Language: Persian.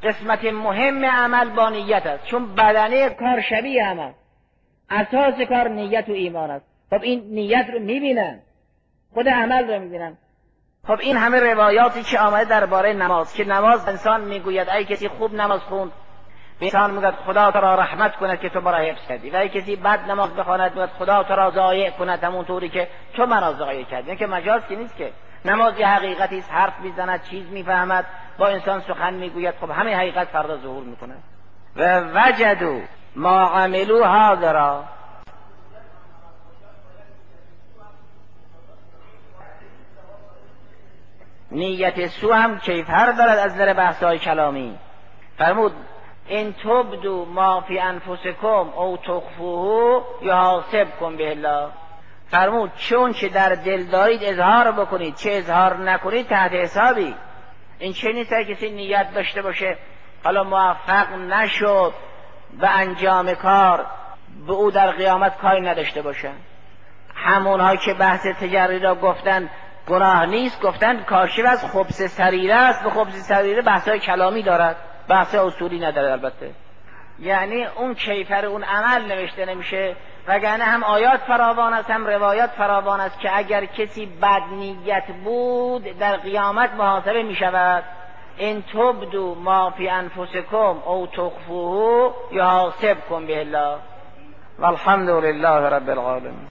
قسمت مهم عمل با نیت است، چون بدنه کار شبیه هم است. اساس کار نیت و ایمان است. خب این نیت رو میبینن، خود عمل رو میبینن. خب این همه روایاتی که آمده درباره نماز، که نماز انسان میگوید ای کسی خوب نماز خوند، انسان میگوید خدا تو را رحمت کند که تو مرا حفظ کردی، و ای کسی بد نماز بخواند میگوید خدا تو را ضایع کند همون طوری که تو مرا ضایع کردی. این که مجاز که نیست، که نماز یه حقیقتی است، حرف میزند، چیز میفهمد، با انسان سخن میگوید. خب همه حقیقت فردا ظهور میکنه. و وجدوا ما عملوا حاضرا. نیت سو هم کیفر دارد از نظر بحث‌های کلامی. فرمود ان تبدوا ما فی انفسکم او تخفوه یحاسبکم به الله. فرمود چون که در دل دارید اظهار بکنید، چه اظهار نکنید تحت حسابی. این چه نیست کسی نیت داشته باشه حالا موفق نشد به انجام کار، به او در قیامت کاری نداشته باشه. همونهایی که بحث تجری را گفتن گناه نیست، گفتن کاشف از خبث سریره است. به خبث سریره بحث‌های کلامی دارد، بحث اصولی ندارد البته. یعنی اون کیفر اون عمل نوشته نمیشه، وگرنه هم آیات فراوان است هم روایات فراوان است که اگر کسی بد نیت بود در قیامت محاسبه می شود. ان تبدوا ما فی انفسکم او تخفوه یحاسبکم به الله. والحمد لله رب العالمین.